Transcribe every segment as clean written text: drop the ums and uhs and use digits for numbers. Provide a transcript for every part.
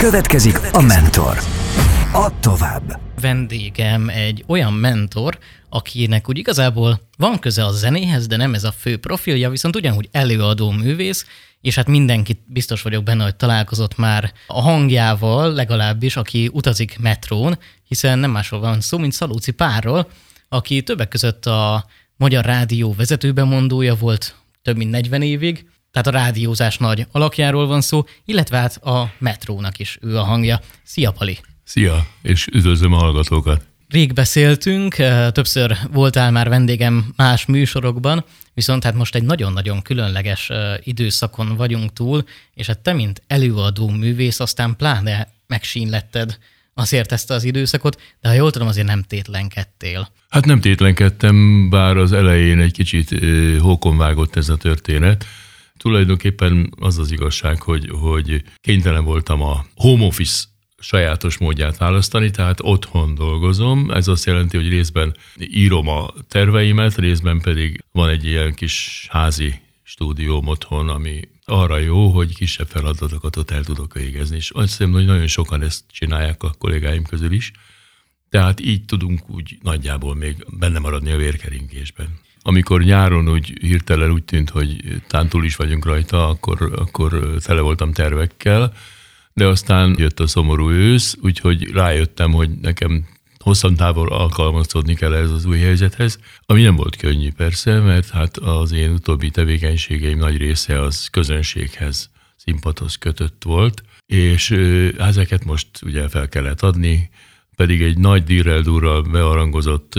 Következik a Mentor. Add tovább. Vendégem egy olyan mentor, akinek úgy igazából van köze a zenéhez, de nem ez a fő profilja, viszont ugyanúgy előadó művész, és hát mindenki biztos vagyok benne, hogy találkozott már a hangjával, legalábbis, aki utazik metrón, hiszen nem másról van szó, mint Szalóci Pálról, aki többek között a Magyar Rádió vezetőbemondója volt több mint 40 évig, tehát a rádiózás nagy alakjáról van szó, illetve hát a metrónak is ő a hangja. Szia, Pali! Szia, és üdvözlöm a hallgatókat! Rég beszéltünk, többször voltál már vendégem más műsorokban, viszont hát most egy nagyon-nagyon különleges időszakon vagyunk túl, és hát te, mint előadó művész, aztán pláne megsínletted azért ezt az időszakot, de ha jól tudom, azért nem tétlenkedtél. Hát nem tétlenkedtem, bár az elején egy kicsit hókon vágott ez a történet. Tulajdonképpen az az igazság, hogy kénytelen voltam a home office sajátos módját választani, tehát otthon dolgozom. Ez azt jelenti, hogy részben írom a terveimet, részben pedig van egy ilyen kis házi stúdióm otthon, ami arra jó, hogy kisebb feladatokat ott el tudok végezni. És azt hiszem, hogy nagyon sokan ezt csinálják a kollégáim közül is. Tehát így tudunk úgy nagyjából még benne maradni a vérkeringésben. Amikor nyáron úgy hirtelen úgy tűnt, hogy tán túl is vagyunk rajta, akkor tele voltam tervekkel, de aztán jött a szomorú ősz, úgyhogy rájöttem, hogy nekem hosszantávol alkalmazkodni kell ez az új helyzethez, ami nem volt könnyű persze, mert hát az én utóbbi tevékenységeim nagy része az közönséghez, színpadhoz kötött volt, és ezeket most ugye fel kellett adni, pedig egy nagy dirrel-durral bearangozott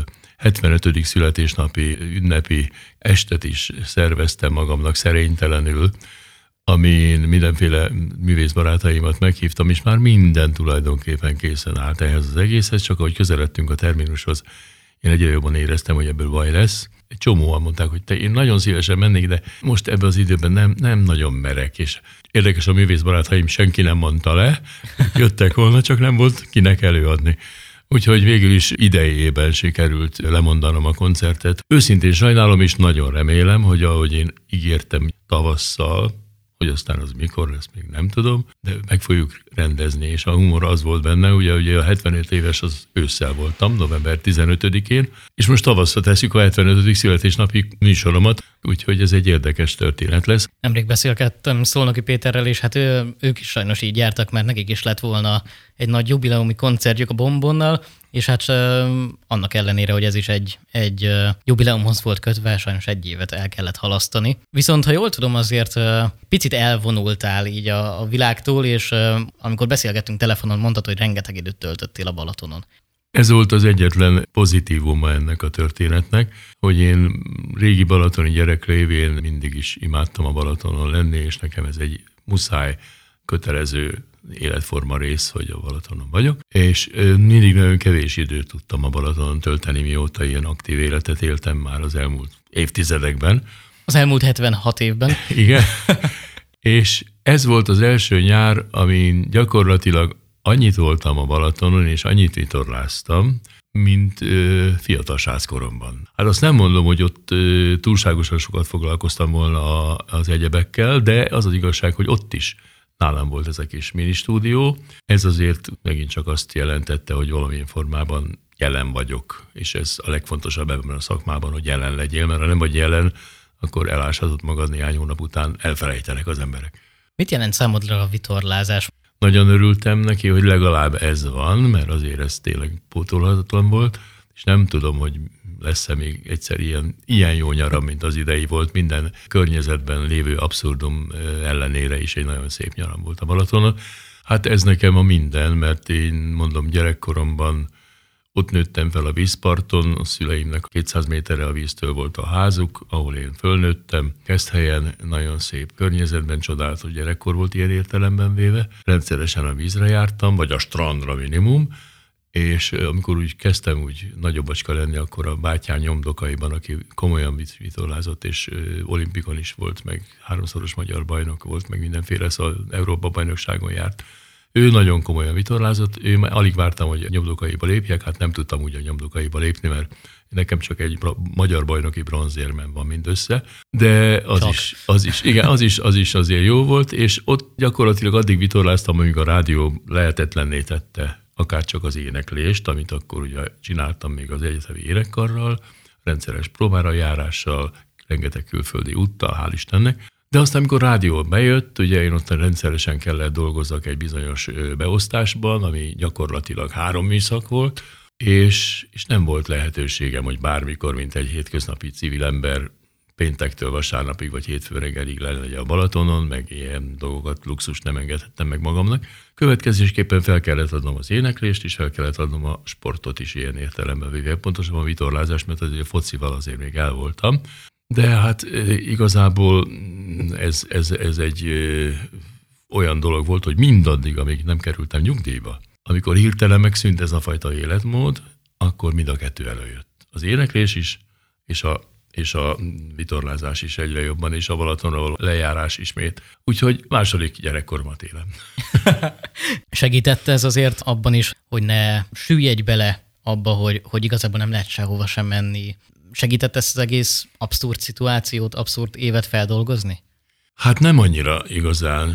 75. születésnapi ünnepi estet is szerveztem magamnak szerénytelenül, amin mindenféle művészbarátaimat meghívtam, és már minden tulajdonképpen készen állt ehhez az egészhez, csak ahogy közeledtünk a terminushoz, én egyre jobban éreztem, hogy ebből baj lesz. Egy csomóan mondták, hogy én nagyon szívesen mennék, de most ebben az időben nem nagyon merek, és érdekes, a művészbarátaim senki nem mondta le, jöttek volna, csak nem volt kinek előadni. Úgyhogy végül is idejében sikerült lemondanom a koncertet. Őszintén sajnálom, és nagyon remélem, hogy ahogy én ígértem tavasszal, hogy aztán az mikor lesz, még nem tudom, de meg fogjuk rendezni, és a humor az volt benne, ugye a 75 éves az ősszel voltam, november 15-én, és most tavasszal tesszük a 75. születésnapi műsoromat, úgyhogy ez egy érdekes történet lesz. Nemrég beszélgettem Szolnoki Péterrel, és hát ők is sajnos így jártak, mert nekik is lett volna egy nagy jubileumi koncertjük a Bombonnal, és hát annak ellenére, hogy ez is egy jubileumhoz volt kötve, sajnos egy évet el kellett halasztani. Viszont, ha jól tudom, azért picit elvonultál így a világtól, és amikor beszélgettünk telefonon, mondtad, hogy rengeteg időt töltöttél a Balatonon. Ez volt az egyetlen pozitívuma ennek a történetnek, hogy én régi balatoni gyerek révén mindig is imádtam a Balatonon lenni, és nekem ez egy muszáj, kötelező életforma rész, hogy a Balatonon vagyok, és mindig nagyon kevés időt tudtam a Balatonon tölteni, mióta ilyen aktív életet éltem már az elmúlt évtizedekben. Az elmúlt 76 évben. Igen, és ez volt az első nyár, amin gyakorlatilag annyit voltam a Balatonon, és annyit vitorláztam, mint fiatal sráckoromban. Hát azt nem mondom, hogy ott túlságosan sokat foglalkoztam volna az egyebekkel, de az az igazság, hogy ott is nálam volt ez a kis mini-stúdió. Ez azért megint csak azt jelentette, hogy valamilyen formában jelen vagyok, és ez a legfontosabb ebben a szakmában, hogy jelen legyél, mert ha nem vagy jelen, akkor eláshatod magad néhány hónap után, elfelejtenek az emberek. Mit jelent számodra a vitorlázás? Nagyon örültem neki, hogy legalább ez van, mert azért ez tényleg pótolhatatlan volt, és nem tudom, hogy lesz-e még egyszer ilyen jó nyaram, mint az idei volt. Minden környezetben lévő abszurdum ellenére is egy nagyon szép nyaram volt a Balatonon. Hát ez nekem a minden, mert én mondom, gyerekkoromban ott nőttem fel a vízparton, a szüleimnek 200 méterre a víztől volt a házuk, ahol én fölnőttem. Keszthelyen nagyon szép környezetben, csodálatos gyerekkor volt ilyen értelemben véve. Rendszeresen a vízre jártam, vagy a strandra minimum, és amikor úgy kezdtem úgy nagyobbacska lenni, akkor a bátyám nyomdokaiban, aki komolyan vitorlázott, és olimpikon is volt, meg 3-szoros magyar bajnok volt, meg mindenféle, szóval Európa-bajnokságon járt. Ő nagyon komolyan vitorlázott, ő már alig vártam, hogy a nyomdokaiba lépjek, hát nem tudtam úgy a nyomdokaiba lépni, mert nekem csak egy magyar bajnoki bronzérmem van mindössze, de az is azért jó volt, és ott gyakorlatilag addig vitorláztam, amíg a rádió lehetetlenné tette akár csak az éneklést, amit akkor ugye csináltam még az egyetemi énekkarral, rendszeres próbára járással, rengeteg külföldi úttal, hál' Istennek. De aztán, amikor rádió bejött, ugye én ott rendszeresen kellett dolgozzak egy bizonyos beosztásban, ami gyakorlatilag 3 műszak volt, és nem volt lehetőségem, hogy bármikor, mint egy hétköznapi civil ember, péntektől vasárnapig vagy hétfő reggelig lenni a Balatonon, meg ilyen dolgokat, luxust nem engedhettem meg magamnak. Következésképpen fel kellett adnom az éneklést, és fel kellett adnom a sportot is ilyen értelemben véve. Pontosabban a vitorlázás, mert azért a focival azért még el voltam. De hát igazából ez egy olyan dolog volt, hogy mindaddig, amíg nem kerültem nyugdíjba. Amikor hirtelen megszűnt ez a fajta életmód, akkor mind a kettő előjött. Az éneklés is, és a vitorlázás is egyre jobban, és a Balatonról lejárás ismét. Úgyhogy második gyerekkoromat élem. Segítette ez azért abban is, hogy ne süllyedj bele abba, hogy igazából nem lehet sehova sem menni. Segített ezt az egész abszurd szituációt, abszurd évet feldolgozni? Hát nem annyira igazán.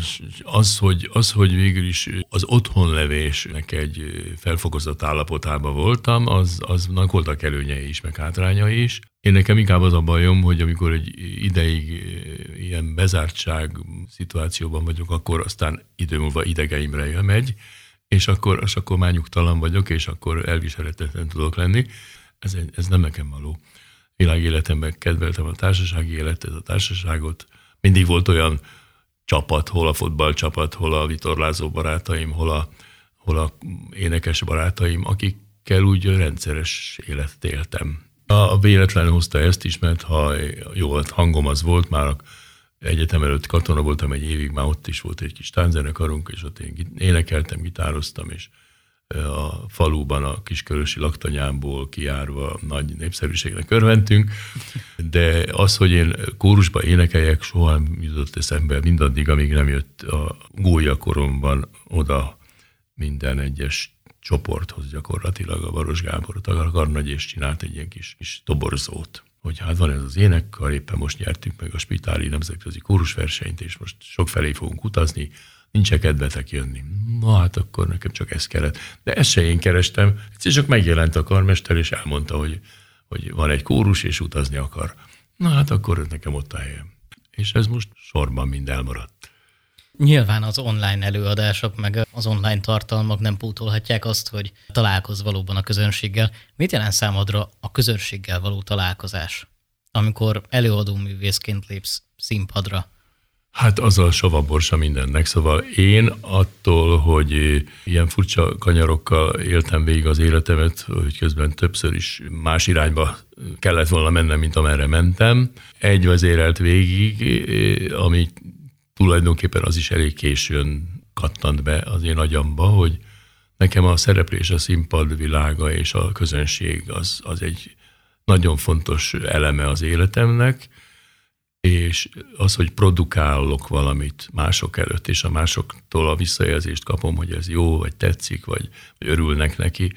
Az, hogy végül is az otthonlevésnek egy felfokozott állapotában voltam, aznak voltak előnyei is, meg hátrányai is. Én nekem inkább az a bajom, hogy amikor egy ideig ilyen bezártság szituációban vagyok, akkor aztán idő múlva idegeimre jön és akkor már nyugtalan vagyok, és akkor elviselhetetlen tudok lenni. Ez nem nekem való. Világéletemben kedveltem a társasági életet, a társaságot. Mindig volt olyan csapat, hol a fotballcsapat, hol a vitorlázó barátaim, hol a énekes barátaim, akikkel úgy rendszeres életet éltem. A véletlen hozta ezt is, mert ha jó volt hangom az volt, már egyetem előtt katona voltam egy évig, már ott is volt egy kis tánczenekarunk, és ott én énekeltem, gitároztam, és a faluban, a Kiskörösi laktanyából kiárva nagy népszerűségnek örventünk, de az, hogy én kórusba énekeljek, soha nem jutott eszembe mindaddig, amíg nem jött a gólyakoromban oda minden egyes csoporthoz gyakorlatilag a Baros Gábor, a karnagy, és csinált egy ilyen kis toborzót, hogy hát van ez az énekkar, éppen most nyertük meg a Spitáli Nemzetközi Kórusversenyt, és most sokfelé fogunk utazni, nincs kedvetek jönni. Na hát akkor nekem csak ez kellett. De ezt se én kerestem, egyszer csak megjelent a karmester, és elmondta, hogy van egy kórus, és utazni akar. Na hát akkor nekem ott a helyem. És ez most sorban mind elmaradt. Nyilván az online előadások, meg az online tartalmak nem pótolhatják azt, hogy találkozz valóban a közönséggel. Mit jelent számodra a közönséggel való találkozás, amikor előadó művészként lépsz színpadra? Hát az a savaborsa mindennek, szóval én attól, hogy ilyen furcsa kanyarokkal éltem végig az életemet, hogy közben többször is más irányba kellett volna mennem, mint amerre mentem, egy vezérelt végig, ami tulajdonképpen az is elég későn kattant be az én agyamba, hogy nekem a szereplés, a színpad világa és a közönség az egy nagyon fontos eleme az életemnek, és az, hogy produkálok valamit mások előtt, és a másoktól a visszajelzést kapom, hogy ez jó, vagy tetszik, vagy örülnek neki,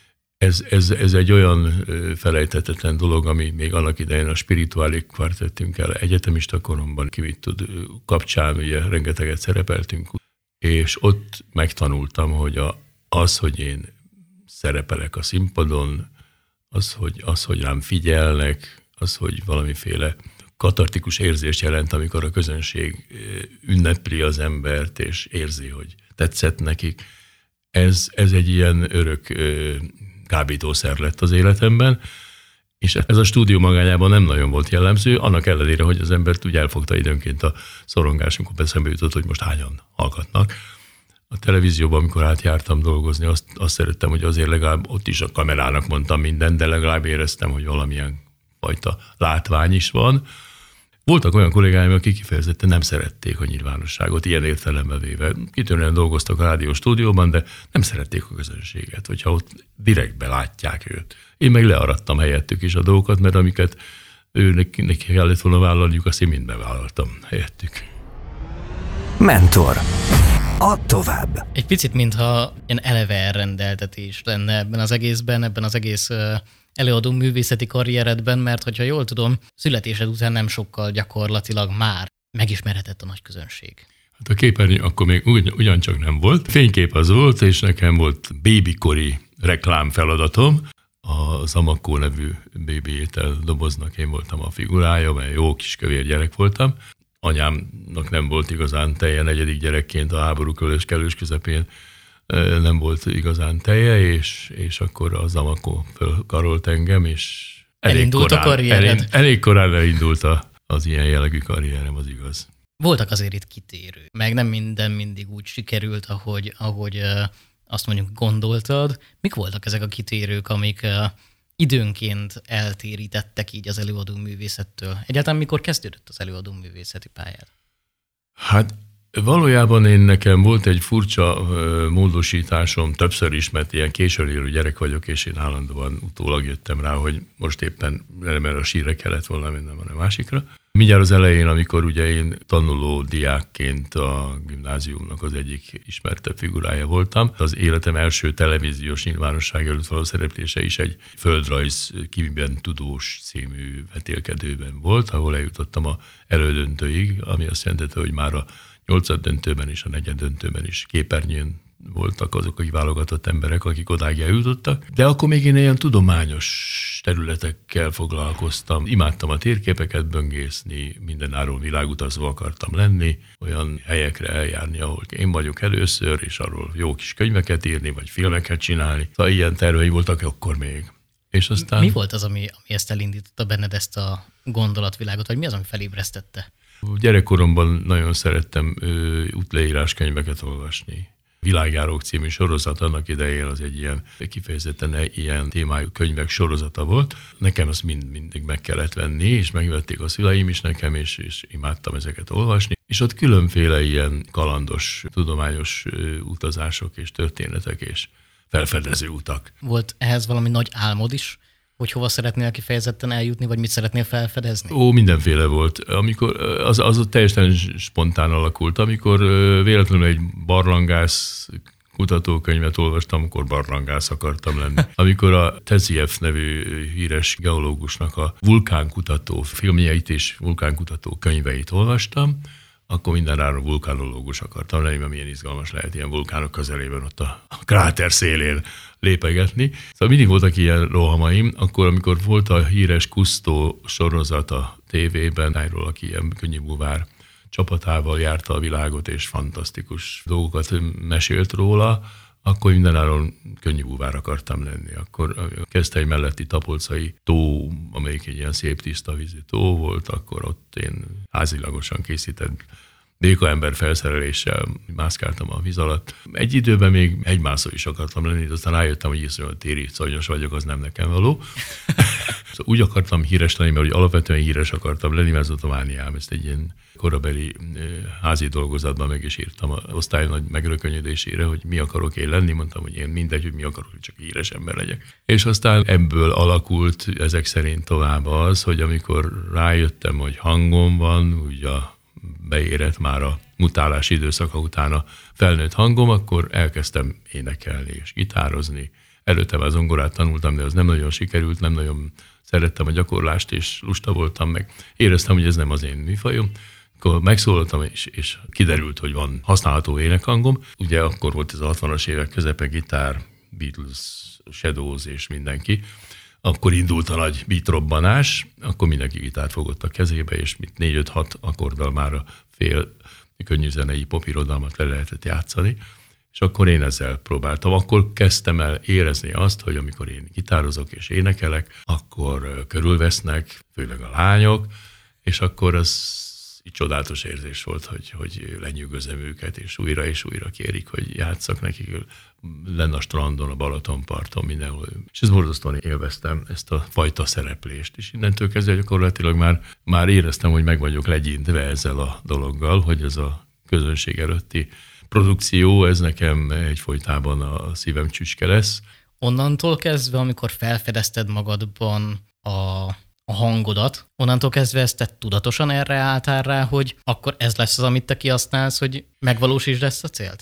ez egy olyan felejthetetlen dolog, ami még annak idején a spirituális kvartettünkkel egyetemista koromban kapcsán ugye rengeteget szerepeltünk, és ott megtanultam, hogy az, hogy én szerepelek a színpadon, az, hogy rám figyelnek, az, hogy valamiféle katartikus érzést jelent, amikor a közönség ünnepli az embert, és érzi, hogy tetszett nekik. Ez egy ilyen örök kábítószer lett az életemben, és ez a stúdió magányában nem nagyon volt jellemző, annak ellenére, hogy az embert úgy elfogta időnként a szorongás, amikor eszembe jutott, hogy most hányan hallgatnak. A televízióban, amikor átjártam dolgozni, azt szerettem, hogy azért legalább ott is a kamerának mondtam mindent, de legalább éreztem, hogy valamilyen fajta látvány is van. Voltak olyan kollégáim, akik kifejezetten nem szerették a nyilvánosságot, ilyen értelemben véve. Kitűnően dolgoztak a rádió stúdióban, de nem szerették a közönséget, hogyha ott direktbe látják őt. Én meg learadtam helyettük is a dolgokat, mert amiket neki kellett volna vállalniuk, azt én mind bevállaltam helyettük. Mentor. Add tovább. Egy picit, mintha ilyen eleve elrendeltetés lenne ebben az egészben, ebben az egész előadó művészeti karrieredben, mert hogyha jól tudom, születésed után nem sokkal gyakorlatilag már megismerhetett a nagy közönség. Hát a képernyő akkor még ugyancsak nem volt. Fénykép az volt, és nekem volt babykori reklám feladatom. A Zamakó nevű bébi étel doboznak én voltam a figurája, mert jó kis kövér gyerek voltam. Anyámnak nem volt igazán teje, negyedik gyerekként a háború kellős közepén nem volt igazán teje, és akkor a Zamakó fölkarolt engem, és elég korán elindult az ilyen jellegű karrierem, az igaz. Voltak azért itt kitérő, meg nem minden mindig úgy sikerült, ahogy azt mondjuk gondoltad. Mik voltak ezek a kitérők, amik időnként eltérítettek így az előadó művészettől? Egyáltalán mikor kezdődött az előadó művészeti pályád? Hát valójában nekem volt egy furcsa módosításom többször is, mert ilyen későn érő gyerek vagyok, és én állandóan utólag jöttem rá, hogy most éppen nem erre a sírre kellett volna mennem, hanem a másikra. Mindjárt az elején, amikor ugye én tanuló diákként a gimnáziumnak az egyik ismertebb figurája voltam, az életem első televíziós nyilvánosság előtt való szereplése is egy földrajz kiben tudós című vetélkedőben volt, ahol eljutottam a elődöntőig, ami azt jelentette, hogy már a 8. döntőben és a 4. döntőben is képernyőn voltak azok a kiválogatott emberek, akik odáig eljutottak. De akkor még én ilyen tudományos területekkel foglalkoztam. Imádtam a térképeket böngészni, mindenáron világutazó akartam lenni, olyan helyekre eljárni, ahol én vagyok először, és arról jó kis könyveket írni, vagy filmeket csinálni. Szóval ilyen tervei voltak akkor még. És aztán... Mi volt az, ami ezt elindította benned, ezt a gondolatvilágot, vagy mi az, ami felébresztette? Gyerekkoromban nagyon szerettem útleírás könyveket olvasni. Világjárók című sorozat annak idején az egy ilyen kifejezetten ilyen témájú könyvek sorozata volt. Nekem azt mindig meg kellett venni, és megvették a szüleim is nekem, és imádtam ezeket olvasni. És ott különféle ilyen kalandos, tudományos utazások és történetek és felfedező utak. Volt ehhez valami nagy álmod is, hogy hova szeretnél kifejezetten eljutni, vagy mit szeretnél felfedezni? Mindenféle volt. Amikor az teljesen spontán alakult. Amikor véletlenül egy barlangász kutatókönyvet olvastam, akkor barlangász akartam lenni. Amikor a Teziev nevű híres geológusnak a vulkánkutató filmjeit és vulkánkutató könyveit olvastam, akkor mindenáron vulkánológus akartam lenni, mert milyen izgalmas lehet ilyen vulkánok közelében ott a kráter szélén lépegetni. Szóval mindig voltak ilyen rohamaim, akkor amikor volt a híres Cousteau sorozat a tévében, erről, aki ilyen könnyű buvár csapatával járta a világot, és fantasztikus dolgokat mesélt róla, akkor mindenáron könnyű búvár akartam lenni. Akkor a Keszthely melletti Tapolcai tó, amelyik egy ilyen szép tiszta vízű tó volt, akkor ott én házilagosan készített békaember felszereléssel mászkáltam a víz alatt. Egy időben még hegymászó is akartam lenni, de aztán rájöttem, hogy iszonyat téri szonyos vagyok, az nem nekem való. Szóval úgy akartam híres lenni, mert alapvetően híres akartam lenni, mert ez a tomániám. Ezt egy ilyen korabeli házi dolgozatban meg is írtam az osztály nagy megrökönyödésére, hogy mi akarok én lenni. Mondtam, hogy én mindegy, hogy mi akarok, hogy csak híres ember legyek. És aztán ebből alakult ezek szerint tovább az, hogy amikor rájöttem, hogy hangom van, úgy beérett már a mutálás időszaka után a felnőtt hangom, akkor elkezdtem énekelni és gitározni. Előtte már zongorát tanultam, de az nem nagyon sikerült, nem nagyon szerettem a gyakorlást, és lusta voltam meg. Éreztem, hogy ez nem az én műfajom. Akkor megszólaltam, és kiderült, hogy van használható énekhangom. Ugye akkor volt ez a 60-as évek közepe, gitár, Beatles, Shadows és mindenki. Akkor indult a nagy beatrobbanás, akkor mindenki gitárt fogott a kezébe, és 4-5-6 akkorddal már a fél könnyű zenei popirodalmat le lehetett játszani. És akkor én ezzel próbáltam. Akkor kezdtem el érezni azt, hogy amikor én gitározok és énekelek, akkor körülvesznek, főleg a lányok, és akkor az így csodálatos érzés volt, hogy lenyűgözem őket, és újra kérik, hogy játsszak nekik lenne a strandon, a Balatonparton, mindenhol. És ez borzasztóan élveztem, ezt a fajta szereplést. És innentől kezdve gyakorlatilag már éreztem, hogy meg vagyok legyintve ezzel a dologgal, hogy ez a közönség előtti produkció, ez nekem egyfolytában a szívem csücske lesz. Onnantól kezdve, amikor felfedezted magadban a hangodat, onnantól kezdve ezt te tudatosan erre álltál rá, hogy akkor ez lesz az, amit te kihasználsz, hogy megvalósítsd ezt a célt?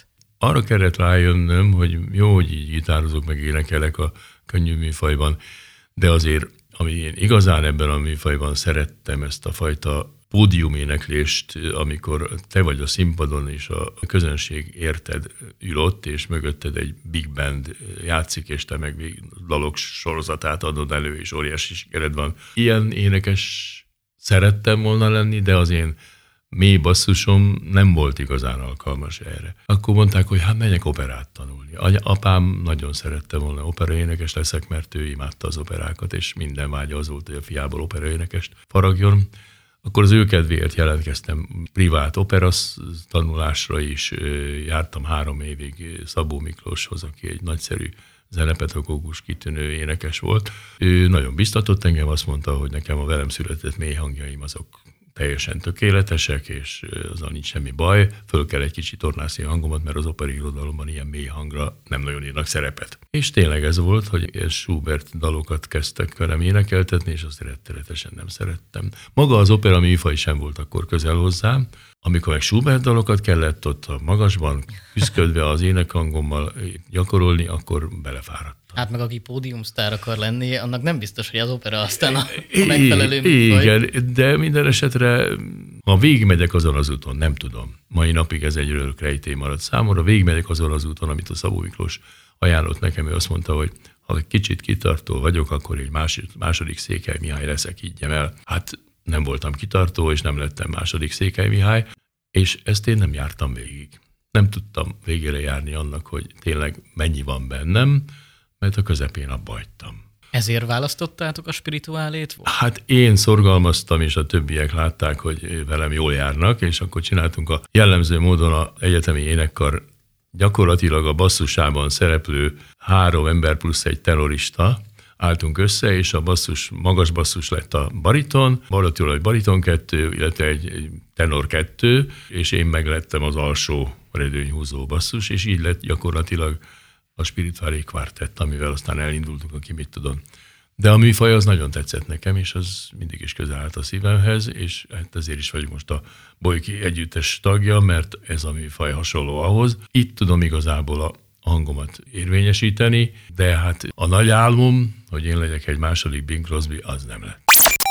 arra kellett rájönnöm, hogy jó, hogy így gitározok, meg énekelek a könnyű műfajban, de azért, ami én igazán ebben a műfajban szerettem, ezt a fajta pódiuméneklést, amikor te vagy a színpadon, és a közönség érted ül ott, és mögötted egy big band játszik, és te meg még dalok sorozatát adod elő, és óriási sikered van. Ilyen énekes szerettem volna lenni, de az én mély basszusom nem volt igazán alkalmas erre. Akkor mondták, hogy hát menjek operát tanulni. Apám nagyon szerette volna operaénekes leszek, mert ő imádta az operákat, és minden vágya az volt, hogy a fiából operaénekest faragjon. Akkor az ő kedvéért jelentkeztem privát operasz tanulásra is, jártam 3 évig Szabó Miklóshoz, aki egy nagyszerű zenepedagógus, kitűnő énekes volt. Ő nagyon biztatott engem, azt mondta, hogy nekem a velem született mély hangjaim azok teljesen tökéletesek, és azzal nincs semmi baj, föl kell egy kicsit tornászni a hangomat, mert az opera irodalomban ilyen mély hangra nem nagyon írnak szerepet. És tényleg ez volt, hogy Schubert dalokat kezdtek velem énekeltetni, és azt rettenetesen nem szerettem. Maga az opera műfaj sem volt akkor közel hozzám. Amikor meg Schubert dalokat kellett ott a magasban küszködve az énekhangommal gyakorolni, akkor belefáradtam. Hát meg aki pódiumsztár akar lenni, annak nem biztos, hogy az opera aztán a megfelelő műfaj. Igen, de minden esetre, ha végigmegyek azon az úton, nem tudom. Mai napig ez egy örök rejtély maradt számomra, végigmegyek azon az úton, amit a Szabó Miklós ajánlott nekem, ő azt mondta, hogy ha kicsit kitartó vagyok, akkor egy második Székely Mihály leszek, higgyem el. Hát nem voltam kitartó, és nem lettem második Székely Mihály, és ezt én nem jártam végig. Nem tudtam végére járni annak, hogy tényleg mennyi van bennem, mert a közepén abba hagytam. Ezért választottátok a spirituálét? Hát én szorgalmaztam, és a többiek látták, hogy velem jól járnak, és akkor csináltunk a jellemző módon az egyetemi énekkar gyakorlatilag a basszusában szereplő 3 ember plusz egy tenorista, álltunk össze, és a basszus, magas basszus lett a bariton, valószínűleg egy bariton 2, illetve egy tenor 2, és én meg lettem az alsó redőnyhúzó basszus, és így lett gyakorlatilag a Spirituale Quartett, amivel aztán elindultunk, aki mit tudom. De a műfaj az nagyon tetszett nekem, és az mindig is közel állt a szívemhez, és hát ezért is vagyok most a Bolyki együttes tagja, mert ez a műfaj hasonló ahhoz. Itt tudom igazából a hangomat érvényesíteni, de hát a nagy álmom, hogy én legyek egy második Bing Crosby, az nem lett.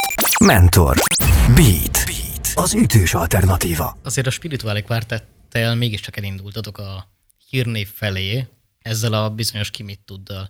Mentor. Beat. Az ütős alternatíva. Azért a Spirituale Quartettel mégiscsak elindultatok a hírnév felé, ezzel a bizonyos ki mit tuddal.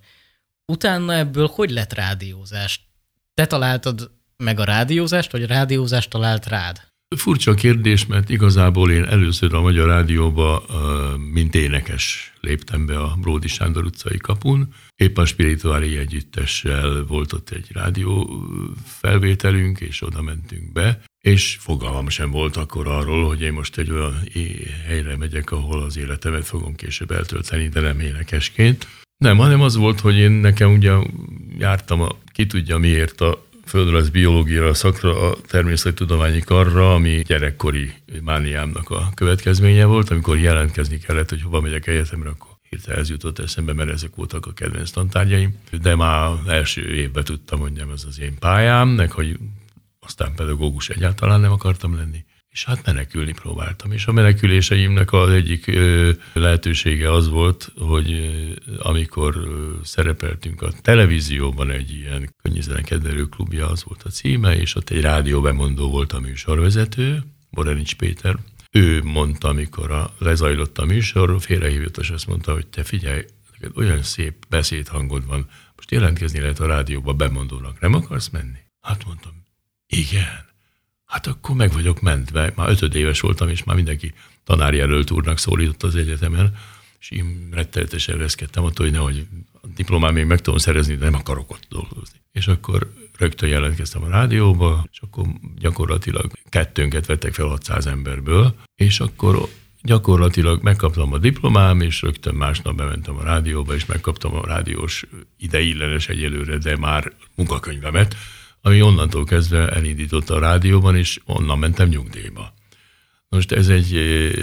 Utána ebből hogy lett rádiózás? Te találtad meg a rádiózást, vagy a rádiózást talált rád? Furcsa kérdés, mert igazából én először a Magyar Rádióba, mint énekes léptem be a Bródi Sándor utcai kapun. Épp a Spirituale együttessel volt ott egy rádió felvételünk, és oda mentünk be, és fogalmam sem volt akkor arról, hogy én most egy olyan helyre megyek, ahol az életemet fogom később eltölteni, de nem énekesként. Nem, hanem az volt, hogy én nekem ugye jártam ki tudja miért a földrajz biológiára szakra, a természettudományi karra, ami gyerekkori mániámnak a következménye volt, amikor jelentkezni kellett, hogy hova megyek egyetemre, akkor hirtelen ez jutott eszembe, mert ezek voltak a kedvenc tantárgyaim. De már első évben tudtam, hogy nem ez az én pályám, meg hogy aztán pedagógus egyáltalán nem akartam lenni. És hát menekülni próbáltam. És a meneküléseimnek az egyik lehetősége az volt, hogy amikor szerepeltünk a televízióban egy ilyen könnyűzenekedvelő klubja, az volt a címe, és ott egy rádióbemondó volt a műsorvezető, Borenics Péter. Ő mondta, amikor lezajlott a műsor, félrehívott, és azt mondta, hogy te figyelj, neked olyan szép beszédhangod van, most jelentkezni lehet a rádióba bemondónak, nem akarsz menni? Hát mondtam, igen. Hát akkor meg vagyok mentve. Már 5 éves voltam, és már mindenki tanárjelölt úrnak szólított az egyetemen, és én rettenetesen reszkedtem attól, hogy nehogy a diplomám még meg tudom szerezni, de nem akarok ott dolgozni. És akkor rögtön jelentkeztem a rádióba, és akkor gyakorlatilag 2-nket vettek fel 600 emberből, és akkor gyakorlatilag megkaptam a diplomám, és rögtön másnap bementem a rádióba, és megkaptam a rádiós ideiglenes egyelőre, de már munkakönyvemet, ami onnantól kezdve elindította a rádióban, és onnan mentem nyugdíjba. Most ez egy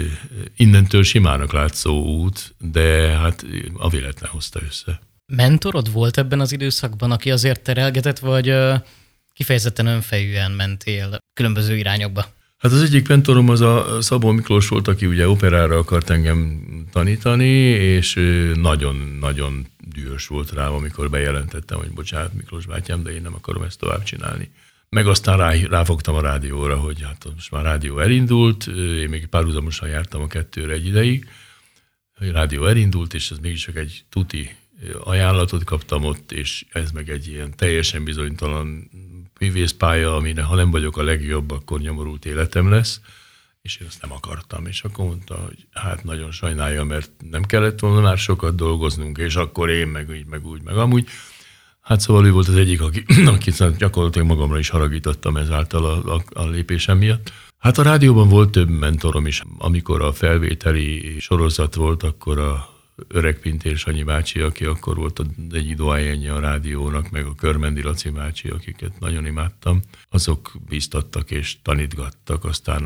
innentől simának látszó út, de hát a véletlen hozta össze. Mentorod volt ebben az időszakban, aki azért terelgetett, vagy kifejezetten önfejűen mentél különböző irányokba? Hát az egyik mentorom az a Szabó Miklós volt, aki ugye operára akart engem tanítani, és nagyon-nagyon dühös volt rám, amikor bejelentettem, hogy bocsánat Miklós bátyám, de én nem akarom ezt tovább csinálni. Meg aztán ráfogtam a rádióra, hogy hát most már rádió elindult, én még párhuzamosan jártam a 2-re egy ideig, hogy rádió elindult, és ez mégiscsak egy tuti ajánlatot kaptam ott, és ez meg egy ilyen teljesen bizonytalan művészpálya, amire ha nem vagyok a legjobb, akkor nyomorult életem lesz, és én ezt nem akartam. És akkor mondta, hogy hát nagyon sajnálja, mert nem kellett volna már sokat dolgoznunk, és akkor én meg így, meg úgy, meg amúgy. Hát szóval ő volt az egyik, akit gyakorlatilag magamra is haragítottam ezáltal a lépésem miatt. Hát a rádióban volt több mentorom is. Amikor a felvételi sorozat volt, akkor a Öreg Pintér Sanyi bácsi, aki akkor volt egy doyenje a rádiónak, meg a Körmendi Laci bácsi, akiket nagyon imádtam, azok bíztattak és tanítgattak, aztán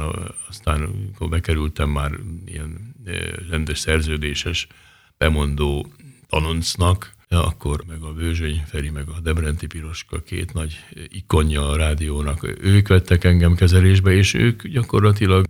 amikor bekerültem már ilyen rendes szerződéses bemondó tanoncnak, akkor meg a Bőzsöny Feri, meg a Debrenti Piroska, 2 nagy ikonja a rádiónak, ők vettek engem kezelésbe, és ők gyakorlatilag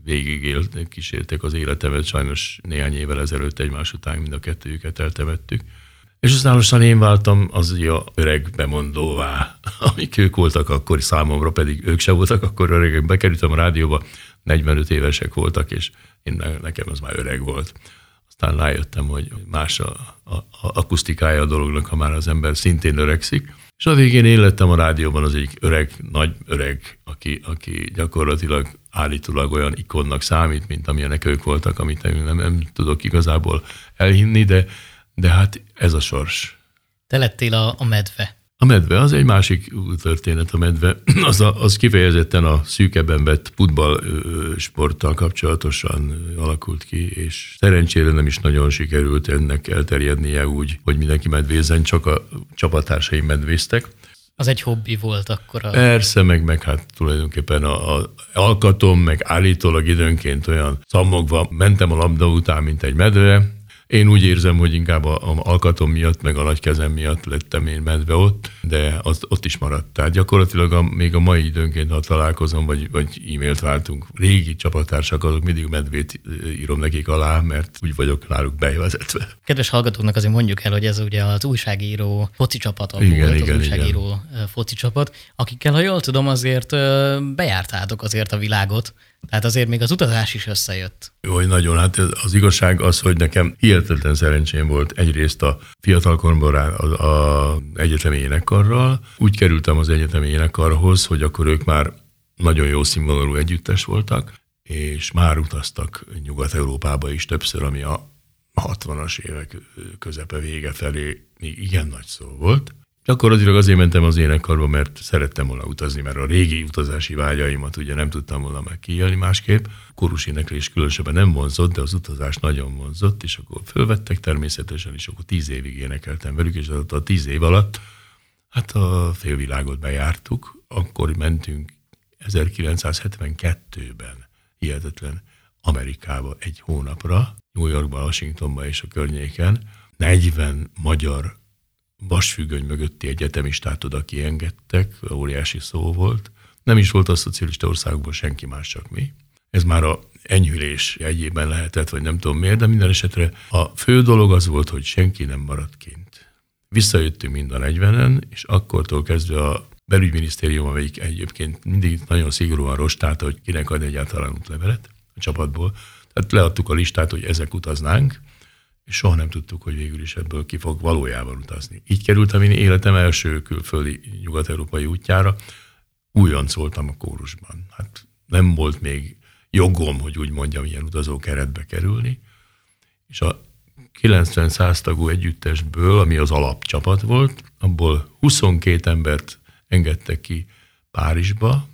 kísérték az életemet, sajnos néhány évvel ezelőtt egymás után mind a 2-jüket eltemettük. És aztán lassan én váltam az a öreg bemondóvá, amik ők voltak akkor számomra, pedig ők se voltak akkor öregek. Bekerültem a rádióba, 45 évesek voltak, és nekem az már öreg volt. Aztán rájöttem, hogy más a akusztikája a dolognak, ha már az ember szintén öregszik. És a végén én lettem a rádióban az egyik nagy öreg, aki gyakorlatilag állítólag olyan ikonnak számít, mint amilyenek ők voltak, amit nem tudok igazából elhinni, de hát ez a sors. Te lettél a medve. A medve az egy másik történet, a medve. Az kifejezetten a szűkebben vett futball sporttal kapcsolatosan alakult ki, és szerencsére nem is nagyon sikerült ennek elterjednie úgy, hogy mindenki medvézzen, csak a csapattársaim medvéztek. Az egy hobbi volt akkor. Persze, meg hát tulajdonképpen a alkatom, meg állítólag időnként olyan szammogva mentem a labda után, mint egy medve. Én úgy érzem, hogy inkább a alkatom miatt, meg a nagy kezem miatt lettem én medve ott, de ott is maradt. Tehát gyakorlatilag még a mai időnként, ha találkozom, vagy e-mailt váltunk, régi csapattársak, azok mindig medvét írom nekik alá, mert úgy vagyok náluk bevezetve. Kedves hallgatóknak azért mondjuk el, hogy ez ugye az újságíró foci csapat, foci csapat, akikkel, ha jól tudom, azért bejártátok azért a világot, tehát azért még az utazás is összejött. Jó, nagyon. Hát az igazság az, hogy nekem hihetetlen szerencsém volt egyrészt a fiatalkoromban az egyetemi énekkarral. Úgy kerültem az egyetemi énekkarhoz, hogy akkor ők már nagyon jó színvonalú együttes voltak, és már utaztak Nyugat-Európába is többször, ami a 60-as évek közepe vége felé még igen nagy szó volt. Gyakorlatilag azért mentem az énekkarba, mert szerettem volna utazni, mert a régi utazási vágyaimat ugye nem tudtam volna meg kiélni másképp. Kórus éneklés különösebben nem vonzott, de az utazás nagyon vonzott, és akkor fölvettek természetesen, és akkor 10 évig énekeltem velük, és a 10 év alatt hát a félvilágot bejártuk. Akkor mentünk 1972-ben hihetetlen Amerikába egy hónapra, New Yorkba, Washingtonba és a környéken. 40 magyar vasfüggöny mögötti egyetemistát oda kiengedtek, óriási szó volt. Nem is volt a szocialista országból senki más, csak mi. Ez már a enyhülés jegyében lehetett, vagy nem tudom miért, de minden esetre a fő dolog az volt, hogy senki nem maradt kint. Visszajöttünk mind a 40-en, és akkortól kezdve a belügyminisztérium, amelyik egyébként mindig nagyon szigorúan rostálta, hogy kinek ad egyáltalán útlevelet a csapatból. Tehát leadtuk a listát, hogy ezek utaznánk, és soha nem tudtuk, hogy végül is ebből ki fog valójában utazni. Így kerültem én életem első külföldi nyugat-európai útjára, újonc voltam a kórusban. Hát nem volt még jogom, hogy úgy mondjam, ilyen utazó keretbe kerülni, és a 90-100 tagú együttesből, ami az alapcsapat volt, abból 22 embert engedtek ki Párizsba,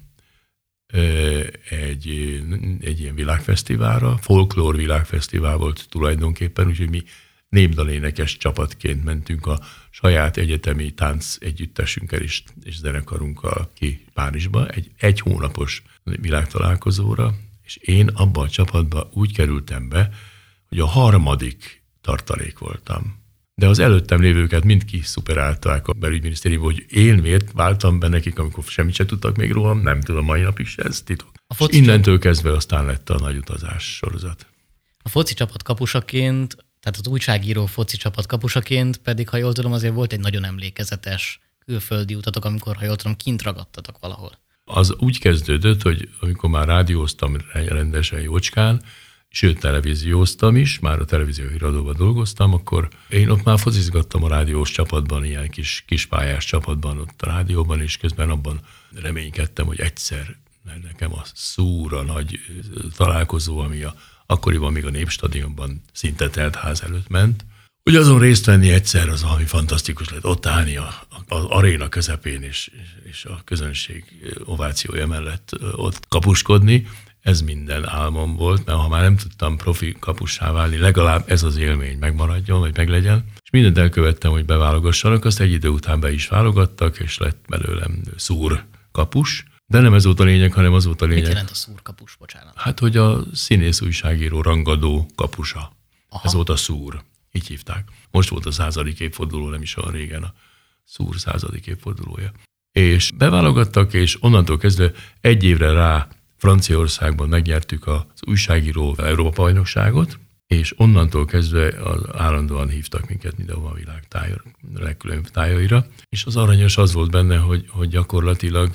egy ilyen világfesztiválra, folklór világfesztivál volt tulajdonképpen, úgyhogy mi népdalénekes csapatként mentünk a saját egyetemi tánc együttesünkkel és zenekarunkkal ki Párizsba, egy hónapos világtalálkozóra, és én abban a csapatban úgy kerültem be, hogy a 3. tartalék voltam. De az előttem lévőket mind kiszuperálták a belügyminisztériumban, hogy én miért váltam be nekik, amikor semmit se tudtak még rólam, nem tudom, mai napig se, ez titok. Innentől kezdve aztán lett a nagy utazás sorozat. A foci csapat kapusaként, tehát az újságíró foci csapat kapusaként pedig, ha jól tudom, azért volt egy nagyon emlékezetes külföldi utatok, amikor, ha jól tudom, kint ragadtatok valahol. Az úgy kezdődött, hogy amikor már rádióztam rendesen jócskán, sőt televízióztam is, már a televízióhíradóban dolgoztam, akkor én ott már focizgattam a rádiós csapatban, ilyen kis pályás csapatban ott a rádióban, és közben abban reménykedtem, hogy egyszer nekem a Szúra nagy találkozó, ami akkoriban még a Népstadionban szinte telt ház előtt ment, hogy azon részt venni egyszer, az valami fantasztikus lett, ott állni az aréna közepén, és a közönség ovációja mellett ott kapuskodni. Ez minden álmom volt, mert ha már nem tudtam profi kapussá válni, legalább ez az élmény megmaradjon, vagy meglegyen. És mindent elkövettem, hogy beválogassanak, azt egy idő után be is válogattak, és lett belőlem Szúr kapus. De nem ez volt a lényeg, hanem az volt a lényeg. Mit jelent a szúrkapus, bocsánat? Hát, hogy a színész újságíró rangadó kapusa. Aha. Ez volt a Szúr. Így hívták. Most volt a 100. évforduló, nem is olyan régen a Szúr 100. évfordulója. És beválogattak, és onnantól kezdve egy évre rá Franciaországban megnyertük az újságíró Európa-bajnokságot, és onnantól kezdve állandóan hívtak minket mindenhol a világ legkülönbözőbb tájaira. És az aranyos az volt benne, hogy gyakorlatilag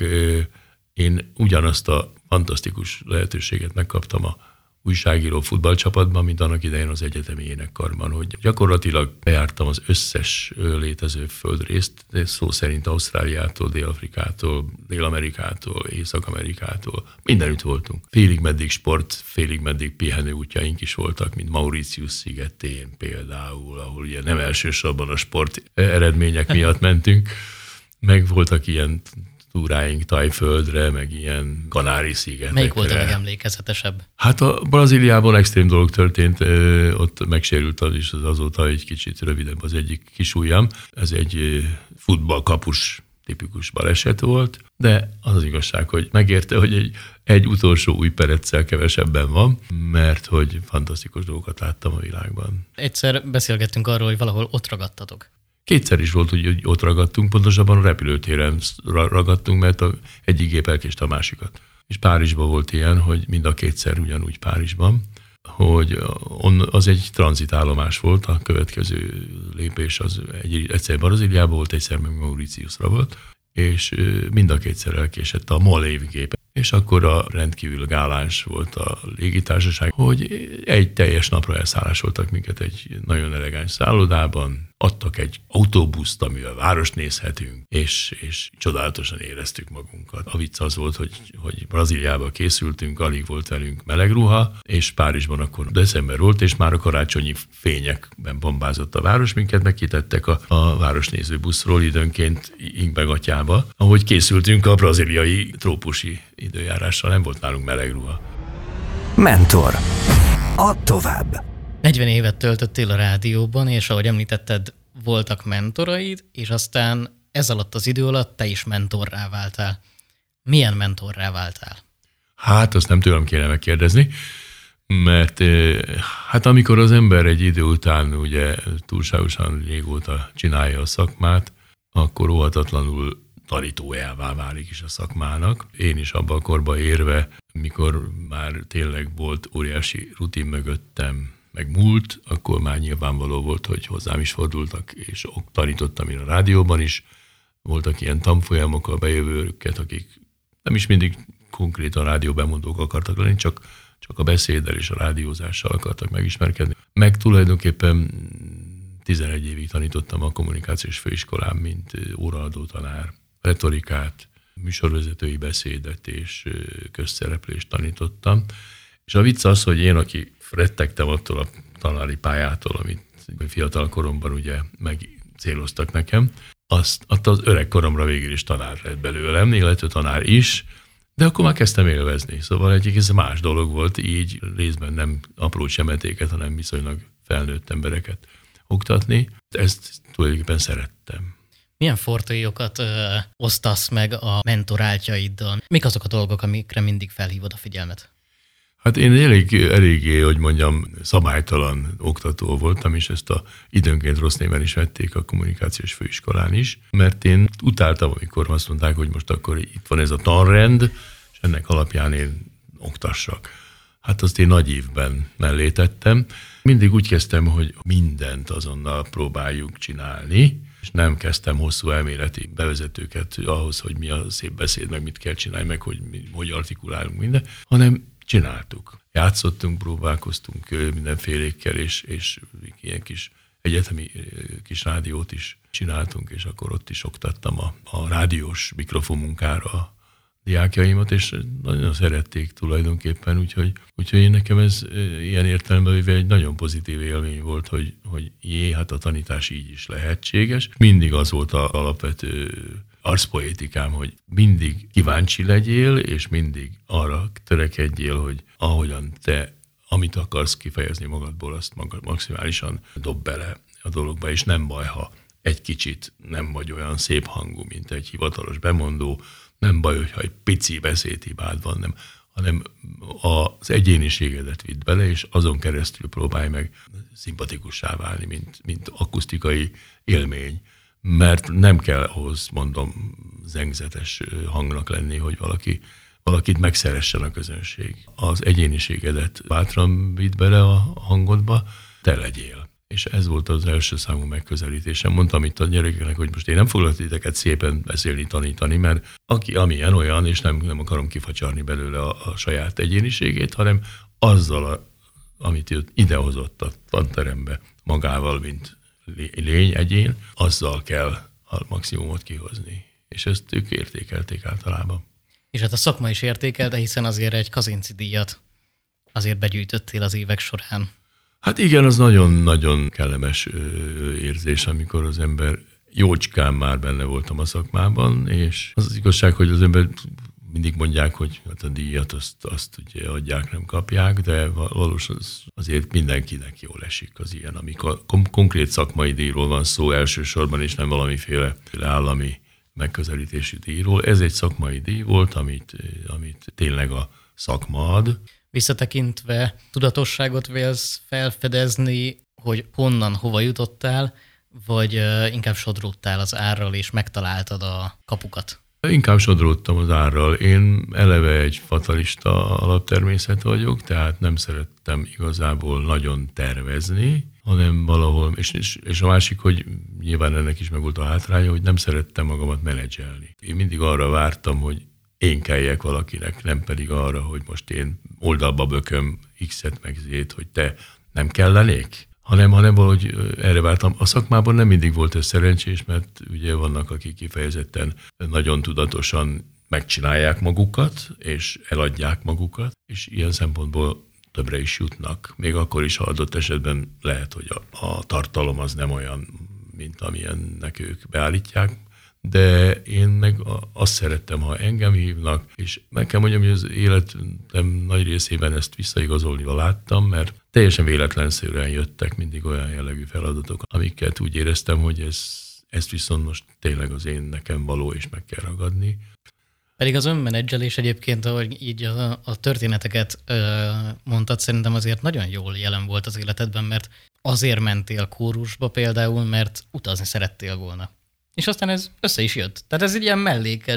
én ugyanazt a fantasztikus lehetőséget megkaptam a újságíró futballcsapatban, mint annak idején az egyetemi énekkarban, hogy gyakorlatilag bejártam az összes létező földrészt, szó szerint Ausztráliától, Dél-Afrikától, Dél-Amerikától, Észak-Amerikától, mindenütt voltunk. Félig meddig sport, félig meddig pihenő útjaink is voltak, mint Mauritius szigetén például, ahol ugye nem elsősorban a sport eredmények miatt mentünk, meg voltak ilyen túráink Tajföldre, meg ilyen Kanári-szigetekre. Melyik volt a legemlékezetesebb? Hát a Brazíliában extrém dolog történt, ott megsérült az is azóta egy kicsit rövidebb az egyik kis ujjam. Ez egy futballkapus tipikus baleset volt, de az az igazság, hogy megérte, hogy egy utolsó új pereccel kevesebben van, mert hogy fantasztikus dolgokat láttam a világban. Egyszer beszélgettünk arról, hogy valahol ott ragadtatok. Kétszer is volt, hogy ott ragadtunk, pontosabban a repülőtéren ragadtunk, mert egyik gép elkéste a másikat. És Párizsban volt ilyen, hogy mind a kétszer ugyanúgy Párizsban, hogy az egy tranzitállomás volt, a következő lépés az egyszer Brazíliában volt, egyszer meg Mauritiusra volt, és mind a kétszer elkésett a Malév gép. És akkor a rendkívül gáláns volt a légitársaság, hogy egy teljes napra elszállásoltak minket egy nagyon elegáns szállodában, adtak egy autóbuszt, amivel várost nézhetünk, és csodálatosan éreztük magunkat. A vicc az volt, hogy Brazíliába készültünk, alig volt velünk meleg ruha, és Párizsban akkor december volt, és már a karácsonyi fényekben bombázott a város, minket megkitettek a városnéző buszról időnként ingbegatyába, ahogy készültünk a brazíliai trópusi időjárással, nem volt nálunk meleg ruha. Mentor. Add tovább. 40 évet töltöttél a rádióban, és ahogy említetted, voltak mentoraid, és aztán ez alatt az idő alatt te is mentorrá váltál. Milyen mentorrá váltál? Hát, azt nem tőlem kéne megkérdezni, mert hát amikor az ember egy idő után ugye túlságosan régóta csinálja a szakmát, akkor óhatatlanul tanítójává válik is a szakmának. Én is abban a korban érve, mikor már tényleg volt óriási rutin mögöttem, meg múlt, akkor már nyilvánvaló volt, hogy hozzám is fordultak, és tanítottam én a rádióban is. Voltak ilyen tanfolyamok a bejövőket, akik nem is mindig konkrétan rádióbemondók akartak lenni, csak a beszéddel és a rádiózással akartak megismerkedni. Meg tulajdonképpen 11 évig tanítottam a kommunikációs főiskolán, mint óraadó tanár, retorikát, műsorvezetői beszédet és közszereplést tanítottam. És a vicc az, hogy én, aki rettegtem attól a tanári pályától, amit fiatal koromban ugye megcéloztak nekem, azt az öreg koromra végül is tanár lett belőlem, illetve tanár is, de akkor már kezdtem élvezni. Szóval egy más dolog volt így, részben nem apró csemetéket, hanem viszonylag felnőtt embereket oktatni. Ezt tulajdonképpen szerettem. Milyen fortéjokat osztasz meg a mentoráltjaiddal? Mik azok a dolgok, amikre mindig felhívod a figyelmet? Hát én eléggé, hogy mondjam, szabálytalan oktató voltam, és ezt időnként rossz néven is vették a kommunikációs főiskolán is, mert én utáltam, amikor azt mondták, hogy most akkor itt van ez a tanrend, és ennek alapján én oktassak. Hát azt én nagy évben mellé tettem. Mindig úgy kezdtem, hogy mindent azonnal próbáljunk csinálni, és nem kezdtem hosszú elméleti bevezetőket ahhoz, hogy mi a szép beszéd, meg mit kell csinálni, meg hogy artikulálunk minden, hanem csináltuk. Játszottunk, próbálkoztunk mindenfélékkel, és ilyen kis egyetemi kis rádiót is csináltunk, és akkor ott is oktattam a rádiós mikrofonmunkára a diákjaimat, és nagyon szerették tulajdonképpen, úgyhogy én nekem ez ilyen értelemben véve egy nagyon pozitív élmény volt, hogy hát a tanítás így is lehetséges. Mindig az volt az alapvető arszpoétikám, hogy mindig kíváncsi legyél, és mindig arra törekedjél, hogy ahogyan te, amit akarsz kifejezni magadból, azt maximálisan dob bele a dologba, és nem baj, ha egy kicsit nem vagy olyan szép hangú, mint egy hivatalos bemondó, nem baj, hogyha egy pici beszédhibád van, hanem az egyéniségedet vidd bele, és azon keresztül próbálj meg szimpatikussá válni, mint akusztikai élmény. Mert nem kell ahhoz, mondom, zengzetes hangnak lenni, hogy valakit megszeressen a közönség. Az egyéniségedet bátran vidd bele a hangodba, te legyél. És ez volt az első számú megközelítésem. Mondtam itt a gyerekeknek, hogy most én nem foglak titeket szépen beszélni, tanítani, mert aki amilyen olyan, és nem akarom kifacsarni belőle a saját egyéniségét, hanem azzal, amit ő idehozott a tanterembe magával, mint lény, egyén, azzal kell a maximumot kihozni. És ezt ők értékelték általában. És hát a szakma is értékelte, hiszen azért egy Kazinczy díjat azért begyűjtöttél az évek során. Hát igen, az nagyon-nagyon kellemes érzés, amikor az ember jócskán már benne voltam a szakmában, és az igazság, hogy az ember mindig mondják, hogy hát a díjat azt ugye adják, nem kapják, de valósan azért mindenkinek jól esik az ilyen, amikor konkrét szakmai díjról van szó elsősorban, és nem valamiféle állami megközelítésű díjról. Ez egy szakmai díj volt, amit tényleg a szakma ad. Visszatekintve tudatosságot vélsz felfedezni, hogy honnan, hova jutottál, vagy inkább sodródtál az árral, és megtaláltad a kapukat? Inkább sodródtam az árral. Én eleve egy fatalista alaptermészet vagyok, tehát nem szerettem igazából nagyon tervezni, hanem valahol, és a másik, hogy nyilván ennek is meg volt a hátránya, hogy nem szerettem magamat menedzselni. Én mindig arra vártam, hogy én kelljek valakinek, nem pedig arra, hogy most én oldalba bököm X-et meg Z-t, hogy te nem kellenék, hanem valahogy erre vártam. A szakmában nem mindig volt ez szerencsés, mert ugye vannak, akik kifejezetten nagyon tudatosan megcsinálják magukat, és eladják magukat, és ilyen szempontból többre is jutnak. Még akkor is, ha adott esetben lehet, hogy a tartalom az nem olyan, mint amilyennek ők beállítják, de én meg azt szerettem, ha engem hívnak, és meg kell mondjam, hogy az életem nagy részében ezt visszaigazolnival láttam, mert teljesen véletlenszerűen jöttek mindig olyan jellegű feladatok, amiket úgy éreztem, hogy ezt viszont most tényleg az én nekem való, és meg kell ragadni. Pedig az önmenedzselés egyébként, ahogy így a történeteket mondtad, szerintem azért nagyon jól jelen volt az életedben, mert azért mentél kórusba például, mert utazni szerettél volna. És aztán ez össze is jött. Tehát ez egy ilyen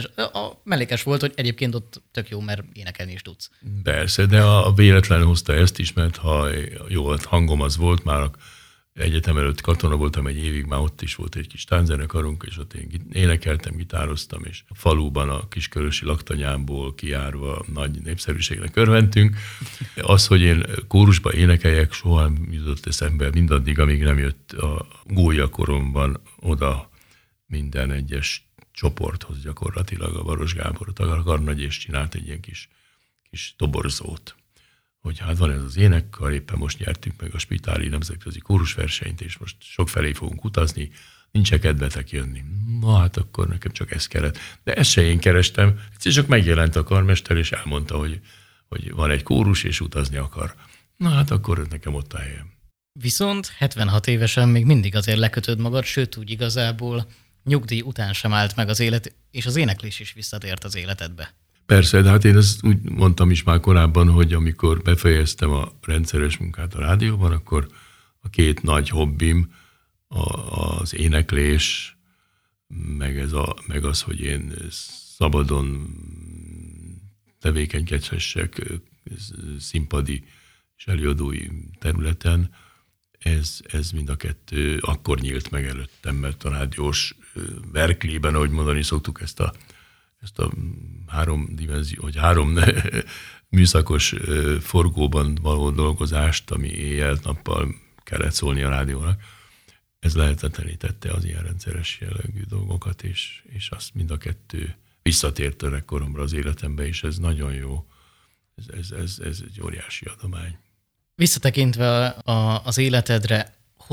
mellékes volt, hogy egyébként ott tök jó, mert énekelni is tudsz. Persze, de a véletlen hozta ezt is, mert ha jó hangom az volt, már egyetem előtt katona voltam egy évig, már ott is volt egy kis tánczenekarunk, és ott én énekeltem, gitároztam, és a faluban a kiskörösi laktanyámból kijárva nagy népszerűségnek örventünk. Az, hogy én kórusba énekeljek, soha nem jutott eszembe mindaddig, amíg nem jött a gólyakoromban oda minden egyes csoporthoz gyakorlatilag a Baros Gábor, a karnagy, és csinált egy ilyen kis toborzót. Hogy hát van ez az énekkar, éppen most nyertük meg a Spitáli nemzetközi kórusversenyt, és most sokfelé fogunk utazni, nincs kedvetek jönni. Na hát akkor nekem csak ez kellett. De ezt se én kerestem, egyszer csak megjelent a karmester, és elmondta, hogy van egy kórus, és utazni akar. Na hát akkor nekem ott a helyem. Viszont 76 évesen még mindig azért lekötöd magad, sőt úgy igazából nyugdíj után sem állt meg az élet, és az éneklés is visszatért az életedbe. Persze, de hát én ezt úgy mondtam is már korábban, hogy amikor befejeztem a rendszeres munkát a rádióban, akkor a két nagy hobbim, az éneklés, meg az, hogy én szabadon tevékenykedhessek színpadi és előadói területen, ez mind a kettő akkor nyílt meg előttem, mert a rádiós Berkeleyben, ahogy mondani szoktuk, ezt a három műszakos forgóban való dolgozást, ami éjjel-nappal kellett szólni a rádiónak, ez lehetetlenítette az ilyen rendszeres jellegű dolgokat, és azt mind a kettő visszatért öregkoromra az életembe, és ez nagyon jó. Ez egy óriási adomány. Visszatekintve az életedre,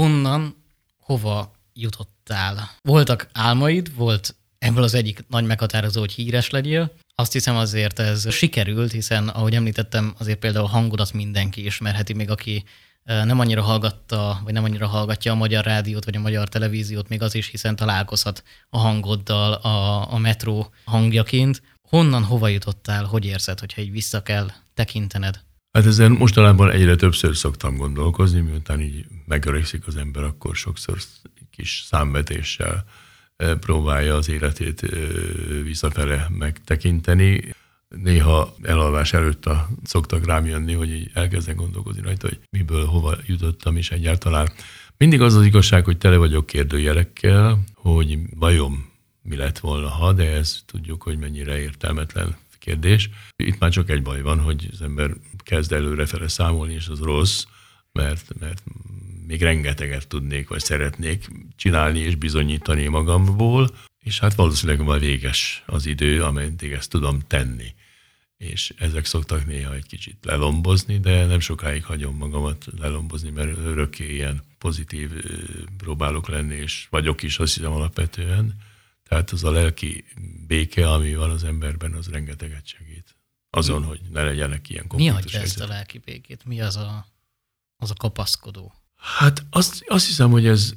hova jutottál? Voltak álmaid, volt ebből az egyik nagy meghatározó, hogy híres legyél. Azt hiszem azért ez sikerült, hiszen ahogy említettem, azért például a hangodat mindenki ismerheti, még aki nem annyira hallgatta, vagy nem annyira hallgatja a magyar rádiót, vagy a magyar televíziót, még az is, hiszen találkozhat a hangoddal a metró hangjaként. Hova jutottál, hogy érzed, hogyha így vissza kell tekintened? Hát ezen mostanában egyre többször szoktam gondolkozni, miután így megöregszik az ember, akkor sokszor kis számvetéssel próbálja az életét visszafele megtekinteni. Néha elalvás előtt szoktak rám jönni, hogy így elkezdek gondolkozni rajta, hogy miből, hova jutottam, és egyáltalán. Mindig az az igazság, hogy tele vagyok kérdőjelekkel, hogy vajon mi lett volna, ha, de ez tudjuk, hogy mennyire értelmetlen kérdés. Itt már csak egy baj van, hogy az ember kezd előrefele számolni, és az rossz, mert még rengeteget tudnék, vagy szeretnék csinálni és bizonyítani magamból, és hát valószínűleg már véges az idő, ameddig ezt tudom tenni. És ezek szoktak néha egy kicsit lelombozni, de nem sokáig hagyom magamat lelombozni, mert örökké ilyen pozitív próbálok lenni, és vagyok is, azt hiszem alapvetően. Tehát az a lelki béke, ami van az emberben, az rengeteget segít. Azon, hogy ne legyenek ilyen konfliktus helyzetek. Mi adja ezt a lelki békét? Mi az a kapaszkodó? Hát azt hiszem, hogy ez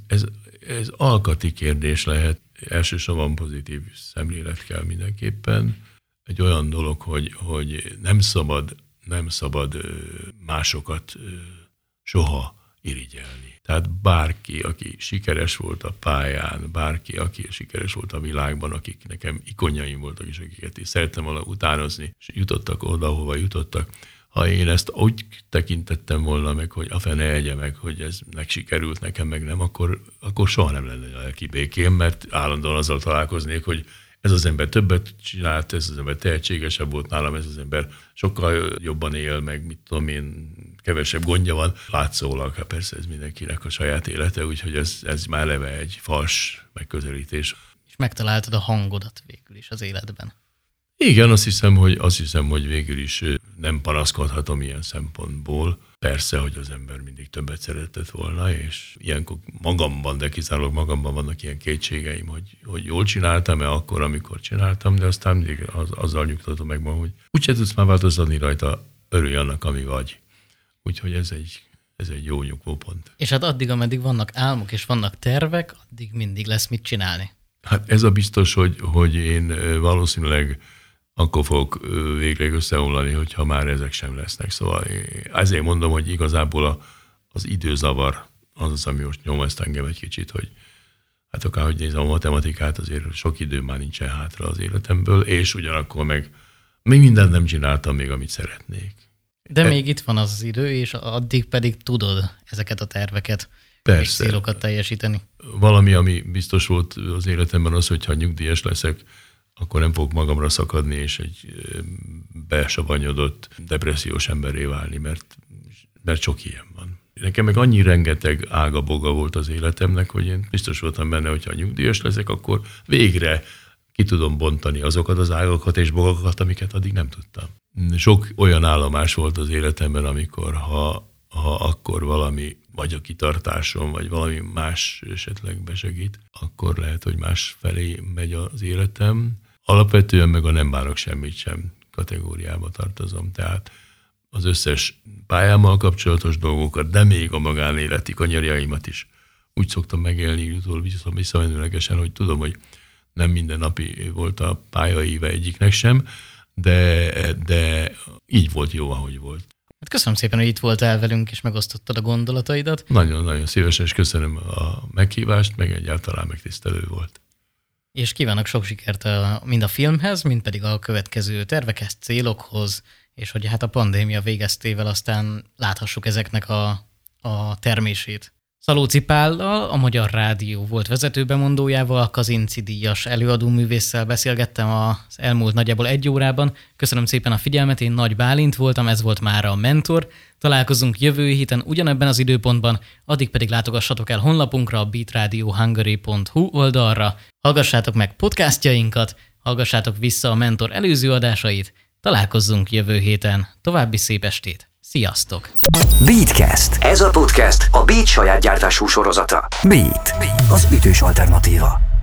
alkati kérdés lehet. Elsősorban pozitív szemlélet kell mindenképpen. Egy olyan dolog, hogy nem szabad másokat soha irigyelni. Tehát bárki, aki sikeres volt a pályán, bárki, aki sikeres volt a világban, akik nekem ikonjaim voltak, és akiket is szerettem volna utánozni, és jutottak oda, hova jutottak. Ha én ezt úgy tekintettem volna meg, hogy a fene egye meg, hogy ez sikerült, nekem meg nem, akkor soha nem lenne a lelki békém, mert állandóan azzal találkoznék, hogy ez az ember többet csinált, ez az ember tehetségesebb volt nálam, ez az ember sokkal jobban él, meg mit tudom én, kevesebb gondja van. Látszólag, hát persze ez mindenkinek a saját élete, úgyhogy ez már eleve egy fals megközelítés. És megtaláltad a hangodat végül is az életben. Igen, azt hiszem, hogy végül is nem panaszkodhatom ilyen szempontból. Persze, hogy az ember mindig többet szeretett volna, és ilyenkor magamban, de kizárólag magamban vannak ilyen kétségeim, hogy jól csináltam-e akkor, amikor csináltam, de aztán mindig azzal nyugtatom meg magam, hogy úgyse tudsz már változtatni rajta, örülj annak, ami vagy. Úgyhogy ez egy jó nyugvópont. És hát addig, ameddig vannak álmok és vannak tervek, addig mindig lesz mit csinálni. Hát ez a biztos, hogy én valószínűleg akkor fogok végleg összeomlani, hogyha már ezek sem lesznek. Szóval ezért mondom, hogy igazából az időzavar az, ami most nyomaszt engem egy kicsit, hogy hát akárhogy nézem a matematikát, azért sok idő már nincsen hátra az életemből, és ugyanakkor meg még mindent nem csináltam még, amit szeretnék. De még itt van az idő, és addig pedig tudod ezeket a terveket, és célokat teljesíteni. Valami, ami biztos volt az életemben az, hogyha nyugdíjas leszek, akkor nem fogok magamra szakadni, és egy besavanyodott, depressziós emberré válni, mert sok ilyen van. Nekem meg annyi rengeteg ága-boga volt az életemnek, hogy én biztos voltam benne, hogyha nyugdíjas leszek, akkor végre ki tudom bontani azokat az ágakat és bogakat, amiket addig nem tudtam. Sok olyan állomás volt az életemben, amikor ha akkor valami, vagy a kitartásom, vagy valami más esetleg besegít, akkor lehet, hogy más felé megy az életem. Alapvetően meg a nem bánok semmit sem kategóriába tartozom. Tehát az összes pályámmal kapcsolatos dolgokat, de még a magánéleti kanyarjaimat is úgy szoktam megélni, utóbb visszamenőlegesen, hogy tudom, hogy nem mindennapi volt a pályaíve egyiknek sem, de így volt jó, ahogy volt. Hát köszönöm szépen, hogy itt voltál velünk, és megosztottad a gondolataidat. Nagyon-nagyon szívesen, és köszönöm a meghívást, meg egyáltalán megtisztelő volt. És kívánok sok sikert mind a filmhez, mind pedig a következő tervekhez, célokhoz, és hogy hát a pandémia végeztével aztán láthassuk ezeknek a termését. Szalóci Pállal, a Magyar Rádió volt vezetőbemondójával, Kazinczy díjas előadóművésszel beszélgettem az elmúlt nagyjából 1 órában. Köszönöm szépen a figyelmet, én Nagy Bálint voltam, ez volt mára a Mentor. Találkozunk jövő héten ugyanebben az időpontban, addig pedig látogassatok el honlapunkra, a beatradiohungary.hu oldalra, hallgassátok meg podcastjainkat, hallgassátok vissza a Mentor előző adásait, találkozzunk jövő héten. További szép estét! Sziasztok! Beatcast. Ez a podcast a Beat saját gyártású sorozata. Beat, az ütős alternatíva.